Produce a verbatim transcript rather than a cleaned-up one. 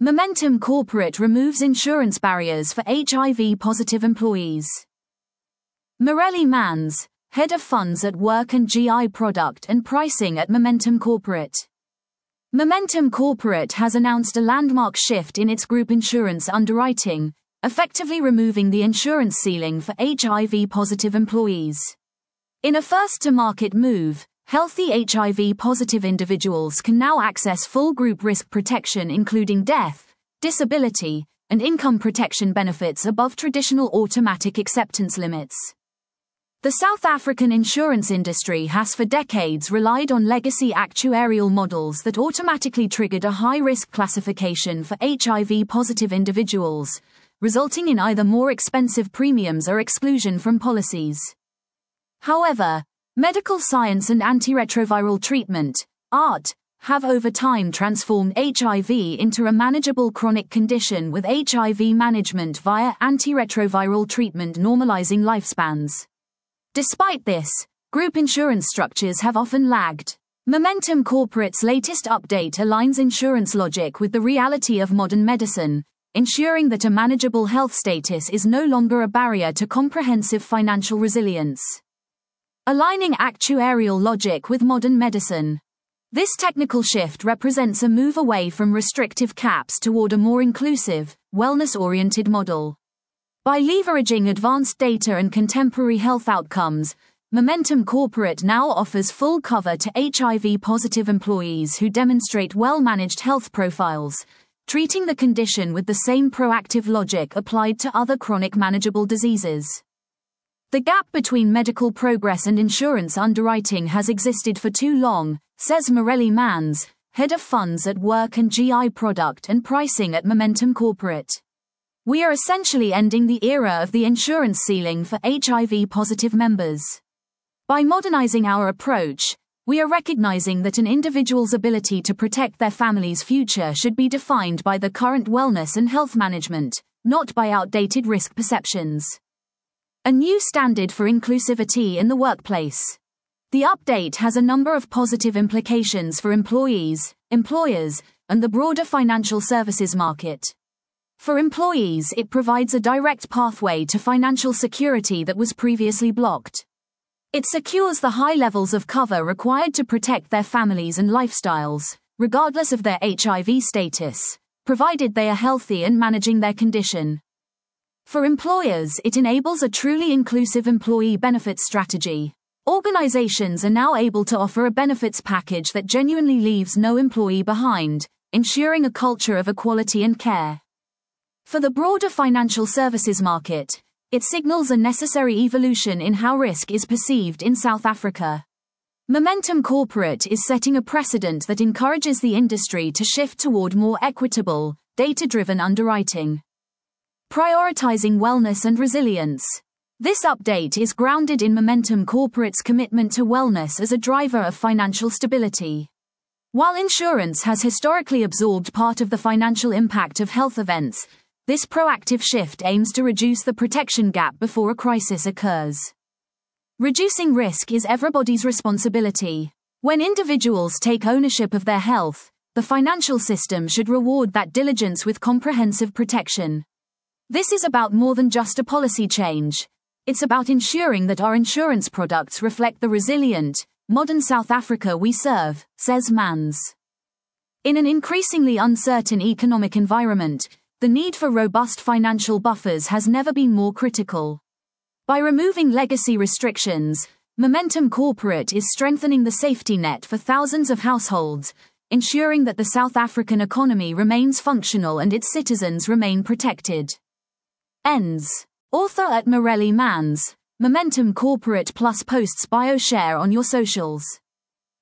Momentum Corporate removes insurance barriers for H I V-positive employees. Morelli Mans, Head of Funds at Work and G I Product and Pricing at Momentum Corporate. Momentum Corporate has announced a landmark shift in its group insurance underwriting, effectively removing the insurance ceiling for H I V-positive employees. In a first-to-market move, healthy H I V-positive individuals can now access full group risk protection including death, disability, and income protection benefits above traditional automatic acceptance limits. The South African insurance industry has for decades relied on legacy actuarial models that automatically triggered a high-risk classification for H I V-positive individuals, resulting in either more expensive premiums or exclusion from policies. However, medical science and antiretroviral treatment, A R T, have over time transformed H I V into a manageable chronic condition with H I V management via antiretroviral treatment normalizing lifespans. Despite this, group insurance structures have often lagged. Momentum Corporate's latest update aligns insurance logic with the reality of modern medicine, ensuring that a manageable health status is no longer a barrier to comprehensive financial resilience. Aligning actuarial logic with modern medicine. This technical shift represents a move away from restrictive caps toward a more inclusive, wellness-oriented model. By leveraging advanced data and contemporary health outcomes, Momentum Corporate now offers full cover to H I V-positive employees who demonstrate well-managed health profiles, treating the condition with the same proactive logic applied to other chronic manageable diseases. The gap between medical progress and insurance underwriting has existed for too long, says Morelli Mans, Head of Funds at Work and G I Product and Pricing at Momentum Corporate. We are essentially ending the era of the insurance ceiling for H I V-positive members. By modernizing our approach, we are recognizing that an individual's ability to protect their family's future should be defined by the current wellness and health management, not by outdated risk perceptions. A new standard for inclusivity in the workplace. The update has a number of positive implications for employees, employers, and the broader financial services market. For employees, it provides a direct pathway to financial security that was previously blocked. It secures the high levels of cover required to protect their families and lifestyles, regardless of their H I V status, provided they are healthy and managing their condition. For employers, it enables a truly inclusive employee benefits strategy. Organizations are now able to offer a benefits package that genuinely leaves no employee behind, ensuring a culture of equality and care. For the broader financial services market, it signals a necessary evolution in how risk is perceived in South Africa. Momentum Corporate is setting a precedent that encourages the industry to shift toward more equitable, data-driven underwriting. Prioritizing wellness and resilience. This update is grounded in Momentum Corporate's commitment to wellness as a driver of financial stability. While insurance has historically absorbed part of the financial impact of health events, this proactive shift aims to reduce the protection gap before a crisis occurs. Reducing risk is everybody's responsibility. When individuals take ownership of their health, the financial system should reward that diligence with comprehensive protection. This is about more than just a policy change. It's about ensuring that our insurance products reflect the resilient, modern South Africa we serve, says Mans. In an increasingly uncertain economic environment, the need for robust financial buffers has never been more critical. By removing legacy restrictions, Momentum Corporate is strengthening the safety net for thousands of households, ensuring that the South African economy remains functional and its citizens remain protected. Ends. Author at Morelli Mans, Momentum Corporate Plus posts bio share on your socials.